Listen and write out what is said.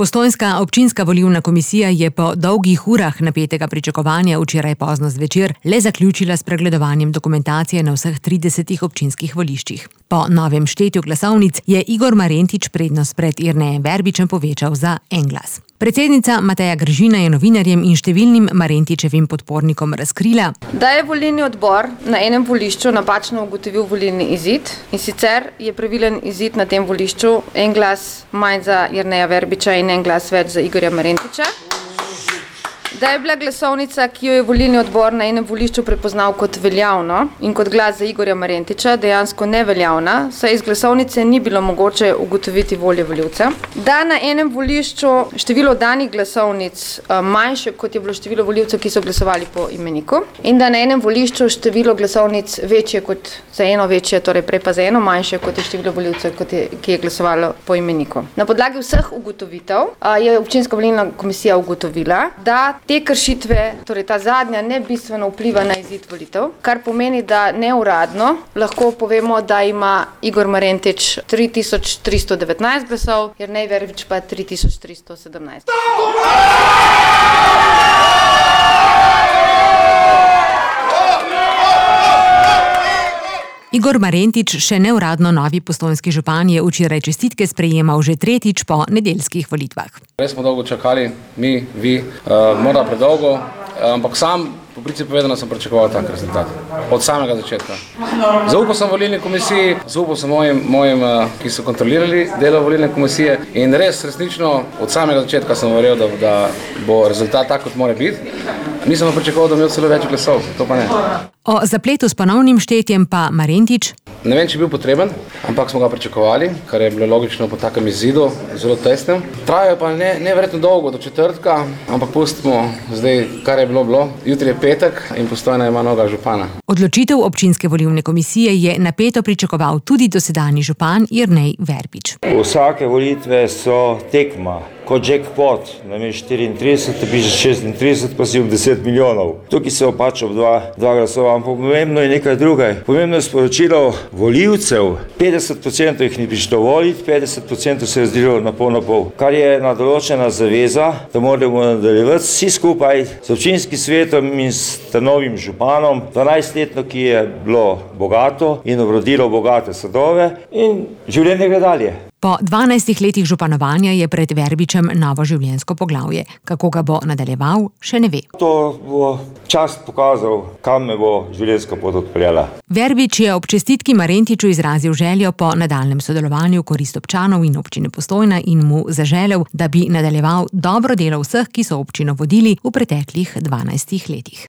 Postojnska občinska volilna komisija je po dolgih urah napetega pričakovanja včeraj pozno zvečer le zaključila s pregledovanjem dokumentacije na vseh 30 občinskih voliščih. Po novem štetju glasovnic je Igor Marentič prednost pred Jernejem Verbičem povečal za en glas. Predsednica Mateja Gržina je novinarjem in številnim Marentičevim podpornikom razkrila, da je volilni odbor na enem volišču napačno ugotovil volilni izid, in sicer je pravilen izid na tem volišču en glas manj za Jerneja Verbiča in en glas več za Igorja Marentiča. Da je bila glasovnica, ki jo je volilni odbor na enem volišču prepoznal kot veljavno in kot glas za Igorja Marentiča, dejansko neveljavna, saj iz glasovnice ni bilo mogoče ugotoviti volje volivca. Da na enem volišču število danih glasovnic manjše, kot je bilo število volivcev, ki so glasovali po imeniku, in da na enem volišču število glasovnic večje kot za eno večje, torej prej pa za eno manjše, kot je število volivcev, ki je glasovalo po imeniku. Na podlagi vseh ugotovitev je občinska volilna komisija ugotovila, da te kršitve, torej ta zadnja, ne bistveno vpliva na izid volitev, kar pomeni, da neuradno lahko povemo, da ima Igor Marentič 3319 glasov, Jernej Verbič pa 3317. Igor Marentič, še neuradno novi postojnski župan, je včeraj čestitke sprejemal že tretjič po nedeljskih volitvah. Res smo dolgo čakali, mi, vi, morda predolgo, ampak sam, po principu povedano, sem pričakoval tak rezultat. Od samega začetka. Zaupal sem volilni komisiji, zaupal sem mojim, ki so kontrolirali delo volilne komisije, in resnično od samega začetka sem verjel, da bo rezultat tak, kot mora biti. Nisem pričakoval, da bi imel celo več glasov, to pa ne. O zapletu s ponovnim štetjem pa Marentič. Ne vem, če je bil potreben, ampak smo ga pričakovali, kar je bilo logično po takem izidu, zelo tesnem. Trajajo pa neverjetno dolgo, do četrtka, ampak pustimo zdaj, kar je bilo. Jutri je petek in Postojna ima novega župana. Odločitev občinske volilne komisije je napeto pričakoval tudi dosedanji župan Jernej Verbič. Vsake volitve so tekma. Kot jackpot, namesto 34, dobiš 36, pa si ob 10 milijonov. Tukaj se opač ob dva glasova, ampak pomembno je nekaj drugega. Pomembno je sporočilo volivcev. 50% jih ni prišlo voliti, 50% se je razdelilo na pol, kar je ena določena zaveza, da moramo nadaljevati vsi skupaj s občinskim svetom in s novim županom, 12-letno, ki je bilo bogato in obrodilo bogate sadove, in življenje gre dalje. Po 12 letih županovanja je pred Verbičem novo življenjsko poglavje. Kako ga bo nadaljeval, še ne ve. To bo čas pokazal, kam me bo življenjska pot odpeljala. Verbič je ob čestitki Marentiču izrazil željo po nadaljnjem sodelovanju v korist občanov in občine Postojna in mu zaželel, da bi nadaljeval dobro delo vseh, ki so občino vodili v preteklih 12 letih.